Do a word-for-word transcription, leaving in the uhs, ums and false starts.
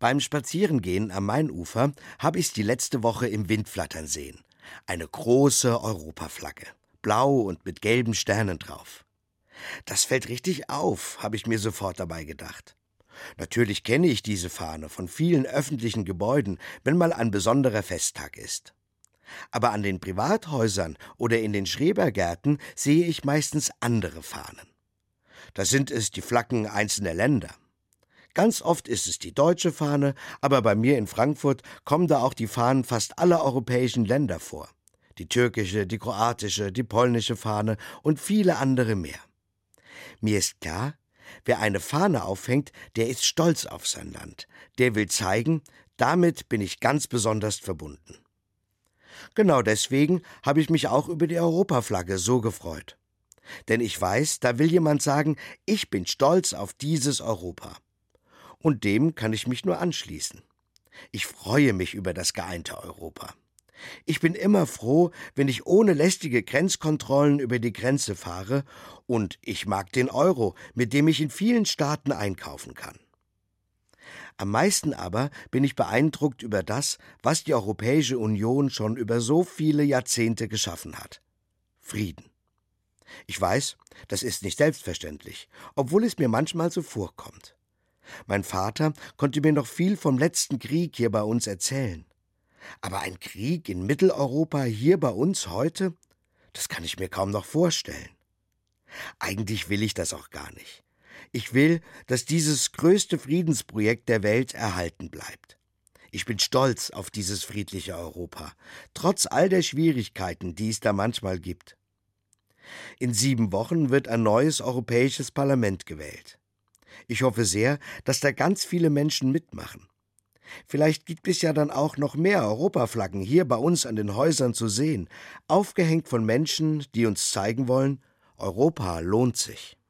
Beim Spazierengehen am Mainufer habe ich die letzte Woche im Wind flattern sehen. Eine große Europaflagge, blau und mit gelben Sternen drauf. Das fällt richtig auf, habe ich mir sofort dabei gedacht. Natürlich kenne ich diese Fahne von vielen öffentlichen Gebäuden, wenn mal ein besonderer Festtag ist. Aber an den Privathäusern oder in den Schrebergärten sehe ich meistens andere Fahnen. Da sind es die Flaggen einzelner Länder. Ganz oft ist es die deutsche Fahne, aber bei mir in Frankfurt kommen da auch die Fahnen fast aller europäischen Länder vor. Die türkische, die kroatische, die polnische Fahne und viele andere mehr. Mir ist klar, wer eine Fahne aufhängt, der ist stolz auf sein Land. Der will zeigen, damit bin ich ganz besonders verbunden. Genau deswegen habe ich mich auch über die Europaflagge so gefreut. Denn ich weiß, da will jemand sagen, ich bin stolz auf dieses Europa. Und dem kann ich mich nur anschließen. Ich freue mich über das geeinte Europa. Ich bin immer froh, wenn ich ohne lästige Grenzkontrollen über die Grenze fahre, und ich mag den Euro, mit dem ich in vielen Staaten einkaufen kann. Am meisten aber bin ich beeindruckt über das, was die Europäische Union schon über so viele Jahrzehnte geschaffen hat. Frieden. Ich weiß, das ist nicht selbstverständlich, obwohl es mir manchmal so vorkommt. Mein Vater konnte mir noch viel vom letzten Krieg hier bei uns erzählen. Aber ein Krieg in Mitteleuropa hier bei uns heute, das kann ich mir kaum noch vorstellen. Eigentlich will ich das auch gar nicht. Ich will, dass dieses größte Friedensprojekt der Welt erhalten bleibt. Ich bin stolz auf dieses friedliche Europa, trotz all der Schwierigkeiten, die es da manchmal gibt. In sieben Wochen wird ein neues Europäisches Parlament gewählt. Ich hoffe sehr, dass da ganz viele Menschen mitmachen. Vielleicht gibt es ja dann auch noch mehr Europaflaggen hier bei uns an den Häusern zu sehen, aufgehängt von Menschen, die uns zeigen wollen, Europa lohnt sich.